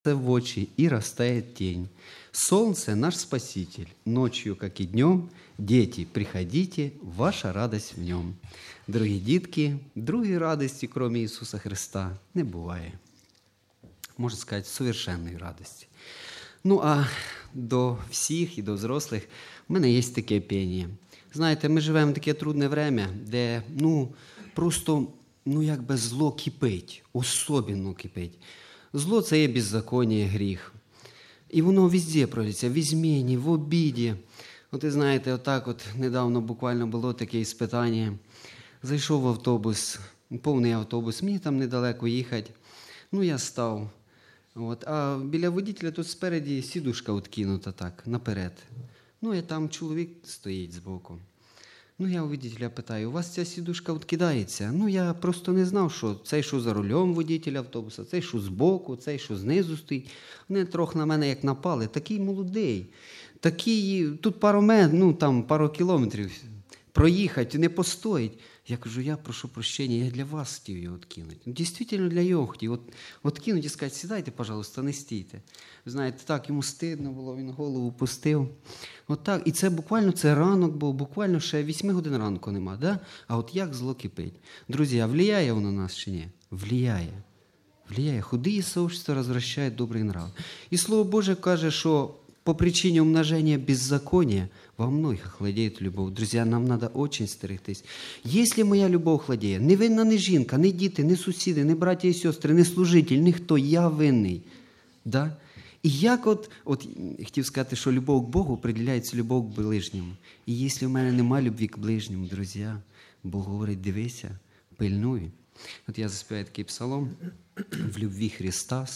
в очи и растает тень. Солнце наш Спаситель, ночью, как и днем, дети, приходите, ваша радость в нем. Дорогі дітки, другої радості, крім Ісуса Христа, не буває. Можна сказати, совершенної радості. Ну, а до всіх і до взрослих в мене є таке пєння. Знаєте, ми живемо в таке трудне время, де, просто, якби зло кипить, особливо кипить. Зло – це є беззаконня, гріх. І воно везде проявляється, в ізмені, в обіді. От ви знаєте, отак недавно буквально було таке іспитання. Зайшов в автобус, повний автобус, мені там недалеко їхати. Я став. А біля водителя тут спереді сідушка відкинута так, наперед. І там чоловік стоїть збоку. Я у водителя питаю, у вас ця сідушка відкидається? Я просто не знав, що цей, що за рулем водителя автобуса, цей, що збоку, цей, що знизу стоїть. Вони трохи на мене як напали. Такий молодий, такий, тут пару кілометрів проїхати, не постоїть. Я кажу, я прошу прощення, я для вас хотів його відкинути. Дійсно, для його хотів. Відкинути і сказати, сідайте, пожалуйста, не стійте. Ви знаєте, так, йому стидно було, він голову пустив. Так. І це буквально, це ранок був, буквально ще 8 годин ранку нема. Да? А як зло кипить. Друзі, а влияє воно на нас чи ні? Влияє. Влияє. Худые сообщества развращают добрый нрав. І Слово Боже каже, що по причине умножения беззакония во многих охладеет любовь. Друзья, нам надо очень стерегтись. Если моя любов хладеє, не винна не жінка, не діти, не сусіди, не браття і сестри, не служитель, ніхто, я винний. Да? І як хотів сказати, що любов к Богу приділяється любов к ближньому. І якщо в мене нема любві к ближньому, друзі, Бог говорить, дивися, пильнуй. Я заспіваю такий псалом в любві Христа.